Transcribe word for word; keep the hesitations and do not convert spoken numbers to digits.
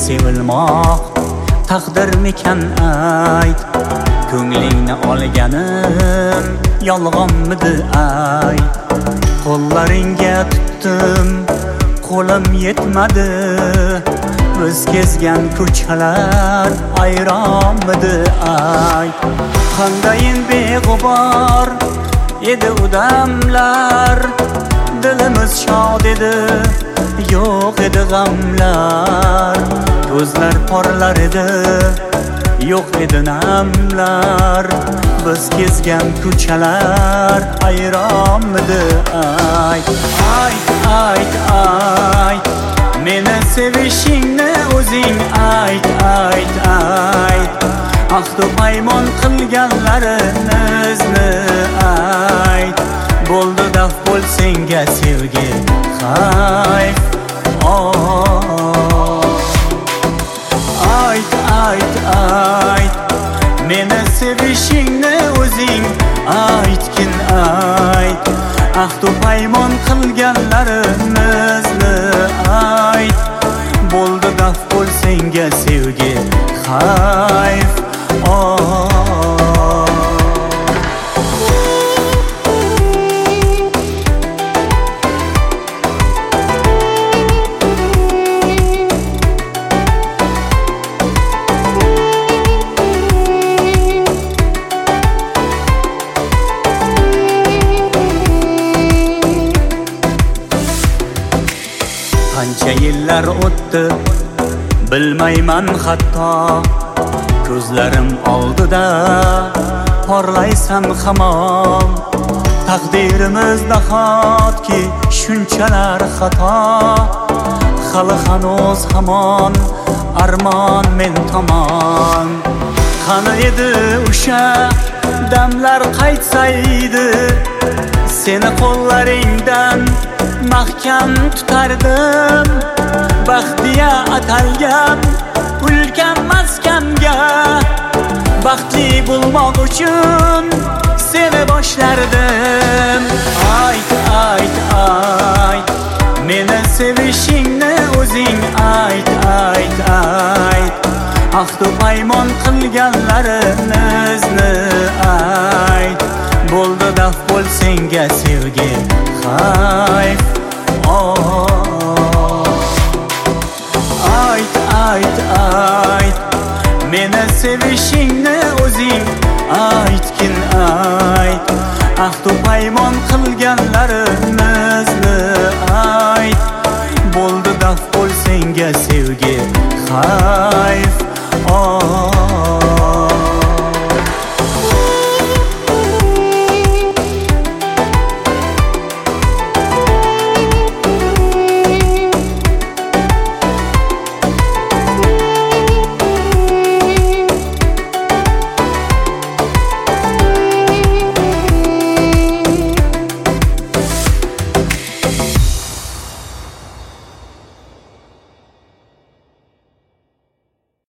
sevilmoq taqdirmikan ayt. Ko'nglingni olganim yolg'onmidi ayt. Qo'llaringga tutdim, qo'lim yetmadi. Biz kezgan ko'chalar ayronmidi ayt. Qandayin beg'ubor edi u damlar, dilimiz shod edi, yo'q edi g'amlar. Ko'zlar porlar edi, yo'q edi namlar. Biz kezgan ko'chalar ayronmidi ayt. Ayt, ayt, ayt, meni sevishingni o'zing ayt, ayt, ayt. Ahdu paymon qilganlarimizni ayt. Bo'ldi daf bo'l senga sevgi xayf. Ayt, ayt, ayt, meni sevishingni o'zing aytgin ayt. Ahdu paymon qilganlarimizni ayt. Bo'ldi daf bo'l senga sevgi xayf. Qancha yillar o'tdi, bilmayman hatto. Ko'zlarim oldida porlaysan hamon. Taqdirimiz nahotki shunchalar xato. Hali hanuz hamon armon men tomon. Qani edi o'sha damlar qaytsaydi, seni qo'llaringdan mahkam tutardim. Baxtiya atalgan ulkan maskanga, baxtli bo'lmoq uchun seni boshlardim. Ayt, ayt, ayt, meni sevishingni o'zing ayt, ayt, ayt. Ahdu paymon qilganlarimizni ayt. Bo'ldi daf bo'l senga sevgi xayf. Ayt, ayt, ayt, meni sevishingni o'zing ayt.